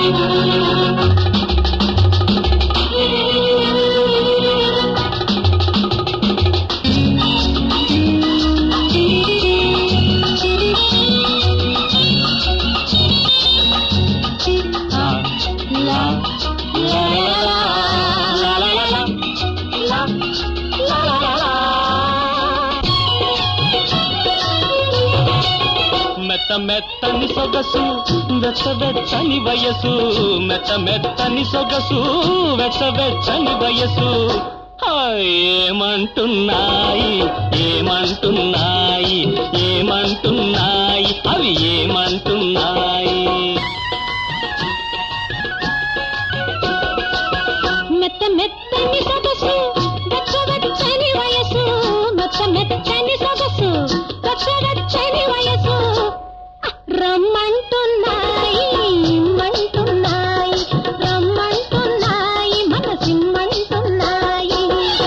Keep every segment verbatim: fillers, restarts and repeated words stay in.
మెత్త మెత్తని సొగసు వెచ్చ వెచ్చని వయసు మెత్త మెత్తని సొగసు వెచ్చ వెచ్చని వయసు ఏమంటున్నాయి ఏమంటున్నాయి ఏమంటున్నాయి అవి ఏమంటున్నాయి మెత్త మెత్తని సొగసు వెచ్చ వెచ్చని వయసు మెత్త మెత్తని సొగసు వెచ్చ వెచ్చని వయసు రమ్మంటున్నాయి ఇమ్మంటున్నాయి రమ్మంటున్నాయి మనసిమ్మంటున్నాయి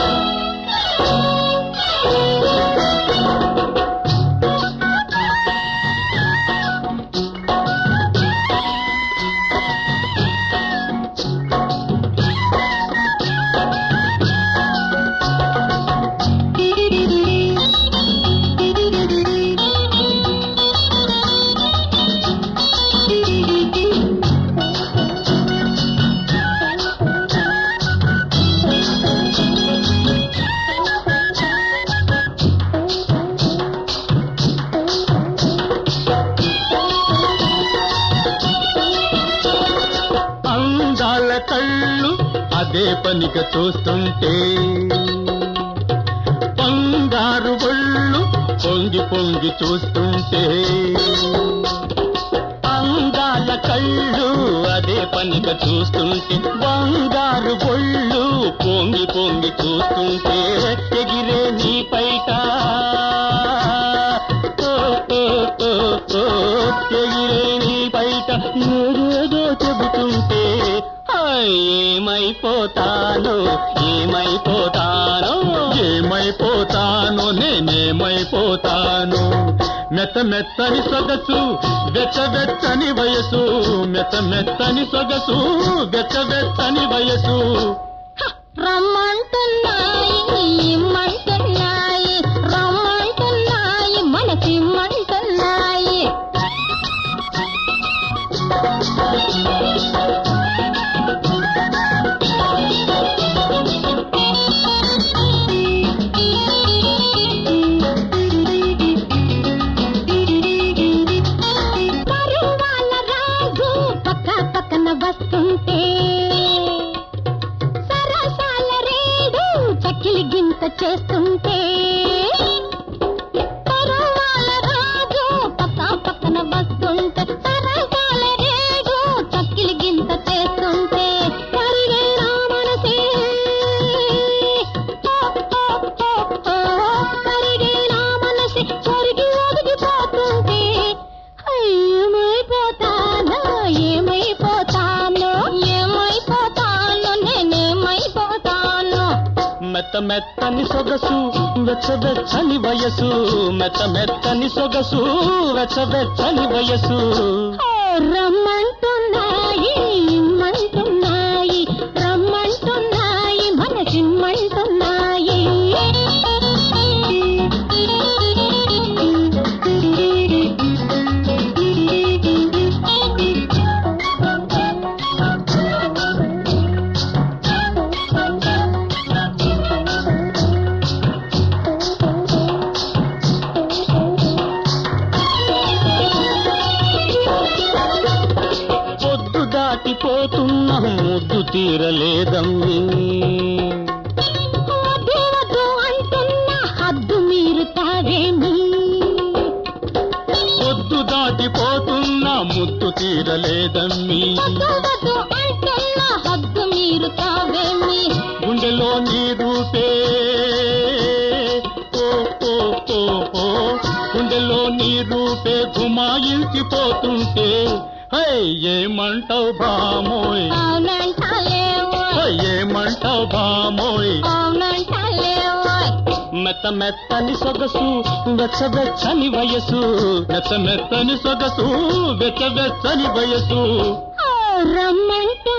కళ్ళు అదే పనిగా చూస్తుంటే బంగారు ఒళ్ళు పొంగి పొంగి చూస్తుంటే అందాల కళ్ళు అదే పనిగా చూస్తుంటే బంగారు ఒళ్ళు పొంగి పొంగి చూస్తుంటే ఎగిరే నీ పైట ఎగిరే నీ బయట ఏదేదో చెబుతుంటే ఏమైపోతాను ఏమైపోతాను ఏమైపోతాను నేనేమైపోతాను మెత్త మెత్తని సొగసు వెచ్చ వెచ్చని వయసు మెత్త మెత్తని సొగసు వెచ్చ వెచ్చని వయసు రమ్మంటున్నాయి ఇమ్మంటున్నాయి రమ్మంటున్నాయి మనసిమ్మంటున్నాయి వస్తుంటే సరసాల రేడు చక్కిలి గింత చేస్తుంటే పరవాల రాజు పక్క పక్కన వస్తుంటే సరసాల రేడు చక్కిలి గింత చేస్తుంటే కరిగే నా మనసే కరిగే నా మనసే కరిగి ఒదిగిపోతుంటే ఏమైపోతానా ఏమైపోతాను ఏమైపోతాను నేనేమైపోతాను మెత్త మెత్తని సొగసు వెచ్చ వెచ్చని వయసు మెత్త మెత్తని సొగసు వెచ్చ వెచ్చని వయసు రమ్మంటున్నాయి ఇమ్మంటున్నాయి రమ్మంటున్నాయి మనసిమ్మంటున్నాయి పోతున్నా ముద్దు తీరలేదమ్మి వద్దు అంటున్నా హద్దు మీరుతావేమి పొద్దు దాటిపోతున్నా ముద్దు తీరలేదమ్మి వద్దు అంటున్నా హద్దు మీరుతావేమి గుండెలో నీ రూపే గుండెలో నీ రూపే గుమాయించిపోతుంటే ఏమంటావు బామోయ్ ఏమంటావు బామోయ్ మెత్త మెత్తని సొగసు వెచ్చ వెచ్చని వయసు మెత్త మెత్తని సొగసు వెచ్చ వెచ్చని వయసు రమ్మంటున్నాయి.